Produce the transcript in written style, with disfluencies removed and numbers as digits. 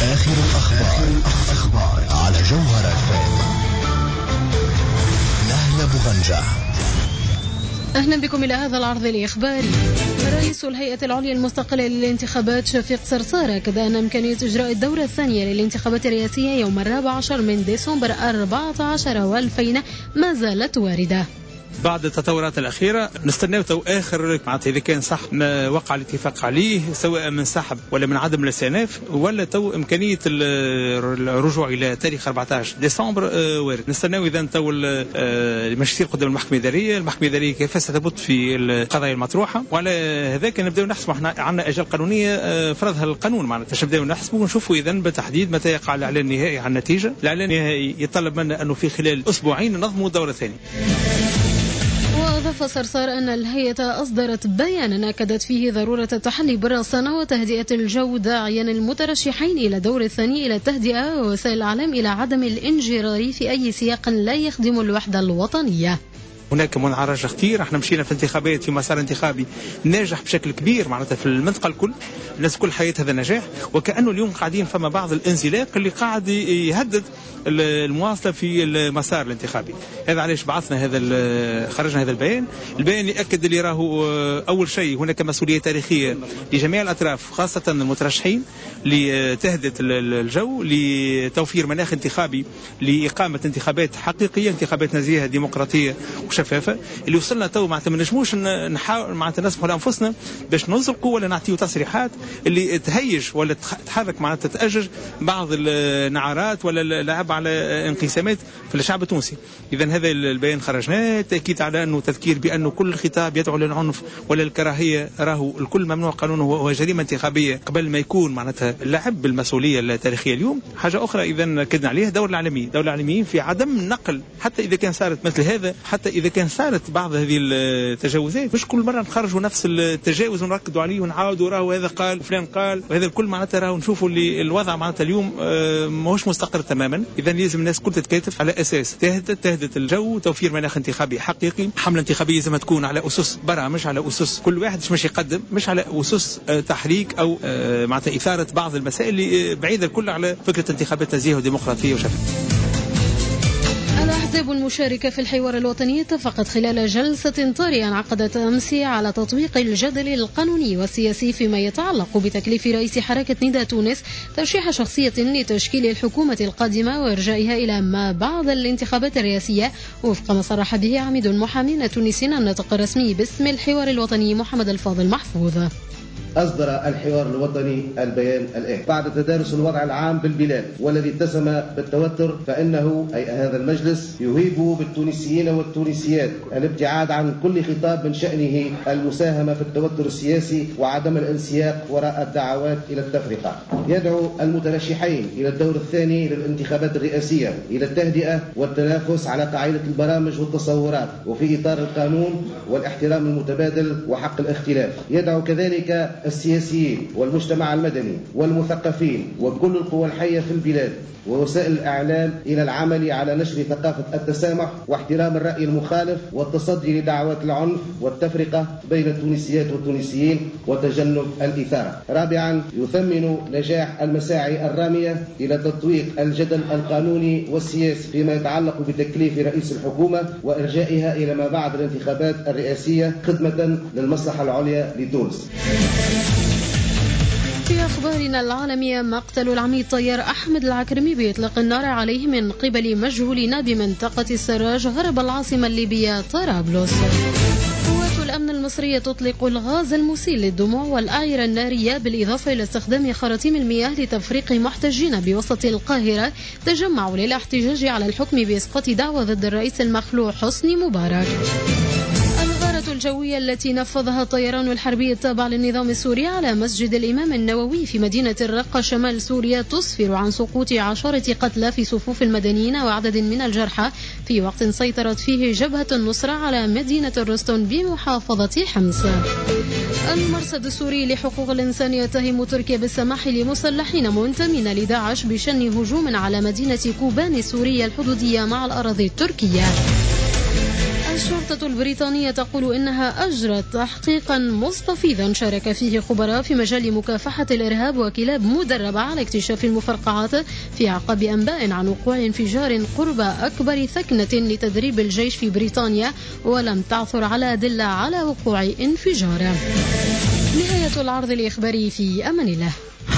آخر الأخبار على جوهرة نهلة بغنجة. أهلا بكم إلى هذا العرض الإخباري. رئيس الهيئة العليا المستقلة للانتخابات شفيق صرصار أكد أن إمكانية إجراء الدورة الثانية للانتخابات الرئاسية يوم 14 من ديسمبر 14 و2000 ما زالت واردة. بعد التطورات الأخيرة نستناو تو آخر معناتها إذا كان صح ما وقع الاتفاق عليه سواء من سحب ولا من عدم الاستئناف ولا تو إمكانية الرجوع إلى تاريخ 14 ديسمبر وارد. نستناو إذا تو الماجستير قدام المحكمة الإدارية كيف ستثبت في القضايا المطروحة، وعلى هذاك نبدأ نحسبوا احنا عندنا أجل قانونية فرضها القانون معناتها نبدأ نحسبوا ونشوفوا إذا بالتحديد متى يقع الإعلان النهائي عن النتيجة. الإعلان النهائي يطلب منا أنه في خلال أسبوعين ننظموا دورة ثانية. وأضاف صرصار أن الهيئة أصدرت بيانا أكدت فيه ضرورة التحلي بالرصانة وتهدئة الجو، داعيا المترشحين إلى الدور الثاني إلى التهدئة ووسائل الإعلام إلى عدم الانجرار في أي سياق لا يخدم الوحدة الوطنية. هناك منعرج كثير، احنا مشينا في انتخابات في مسار انتخابي ناجح بشكل كبير معناتها في المنطقة الكل، الناس كل حياة هذا النجاح، وكأنه اليوم قاعدين فما بعض الانزلاق اللي قاعد يهدد المواصلة في المسار الانتخابي. هذا علاش بعثنا خرجنا هذا البيان اللي أكد اللي راهو أول شيء هناك مسؤولية تاريخية لجميع الأطراف خاصة المترشحين لتهدئة الجو، لتوفير مناخ انتخابي لإقامة انتخابات حقيقية، انتخابات نزيهة ديمقراطية وشفافة. اللي وصلنا تو معناتها ما نجموش نحاول معناتها نسمحوا لأنفسنا باش ننزلقوا ولا نعطيو تصريحات اللي تهيج ولا تحرك معناتها تأجج بعض النعرات ولا اللعب على انقسامات في الشعب التونسي. إذا هذا البيان خرجناه تأكيد على أنه تذكير بأنه كل خطاب يدعو للعنف ولا الكراهية راهو الكل ممنوع قانونه وجريمة انتخابية قبل ما يكون معناتها اللعب بالمسؤولية التاريخية. اليوم حاجة أخرى إذا كدنا عليها دور العالميين في عدم النقل، حتى إذا كان صارت مثل هذا، حتى إذا كان صارت بعض هذه التجاوزات مش كل مرة نخرجوا نفس التجاوز ونركضوا عليه ونعاودوا راهو هذا قال فلان قال، وهذا الكل معناتها راهو نشوفوا اللي الوضع معناتها اليوم ماهوش مستقر تماما. إذا لازم الناس كل تتكاتف على أساس تهدئة الجو، توفير مناخ انتخابي حقيقي، حملة انتخابية لازم تكون على أسس برامج، على أسس كل واحد مش يقدم، مش على أسس تحريك أو معناتها إثارة بعض المسائل اللي بعيدة الكل على فكرة انتخابات نزيهة وديمقراطية وشفافية. الأحزاب المشاركة في الحوار الوطني اتفقت خلال جلسة طارئة انعقدت أمس على تطبيق الجدل القانوني والسياسي فيما يتعلق بتكليف رئيس حركة نداء تونس ترشيح شخصية لتشكيل الحكومة القادمة وإرجائها إلى ما بعد الانتخابات الرئاسية، وفق ما صرح به عميد المحامين التونسيين الناطق الرسمي باسم الحوار الوطني محمد الفاضل محفوظ. أصدر الحوار الوطني البيان الآن بعد تدارس الوضع العام بالبلاد والذي اتسم بالتوتر، فإنه أي هذا المجلس يهيب بالتونسيين والتونسيات الابتعاد عن كل خطاب من شأنه المساهمة في التوتر السياسي وعدم الانسياق وراء الدعوات إلى التفرقة. يدعو المترشحين إلى الدور الثاني للانتخابات الرئاسية إلى التهدئة والتنافس على قاعدة البرامج والتصورات وفي إطار القانون والاحترام المتبادل وحق الاختلاف. يدعو كذلك السياسيين والمجتمع المدني والمثقفين وكل القوى الحية في البلاد ووسائل الإعلام إلى العمل على نشر ثقافة التسامح واحترام الرأي المخالف والتصدي لدعوات العنف والتفرقة بين التونسيات والتونسيين وتجنب الإثارة. رابعا، يثمن نجاح المساعي الرامية إلى تطويق الجدل القانوني والسياسي فيما يتعلق بتكليف رئيس الحكومة وإرجائها إلى ما بعد الانتخابات الرئاسية خدمة للمصلحة العليا لتونس. في أخبارنا العالمية، مقتل العميد طيار أحمد العكرمي بإطلاق النار عليه من قبل مجهولين بمنطقة السراج غرب العاصمة الليبية طرابلس. قوات الأمن المصرية تطلق الغاز المسيل للدموع والأعيرة النارية بالإضافة إلى استخدام خراطيم المياه لتفريق محتجين بوسط القاهرة تجمعوا للاحتجاج على الحكم بإسقاط دعوى ضد الرئيس المخلوع حسني مبارك. الغارة الجوية التي نفذها الطيران الحربي التابع للنظام السوري على مسجد الإمام النووي في مدينة الرقة شمال سوريا تسفر عن سقوط 10 قتلى في صفوف المدنيين وعدد من الجرحى في وقت سيطرت فيه جبهة النصرة على مدينة الرستون بمحافظة حمص. المرصد السوري لحقوق الإنسان يتهم تركيا بالسماح لمسلحين منتمين لداعش بشن هجوم على مدينة كوبان السورية الحدودية مع الأراضي التركية. الشرطة البريطانية تقول إنها أجرت تحقيقا مستفيضا شارك فيه خبراء في مجال مكافحة الإرهاب وكلاب مدربة على اكتشاف المفرقعات في أعقاب أنباء عن وقوع انفجار قرب أكبر ثكنة لتدريب الجيش في بريطانيا، ولم تعثر على أدلة على وقوع انفجار. نهاية العرض الإخباري، في أمان الله.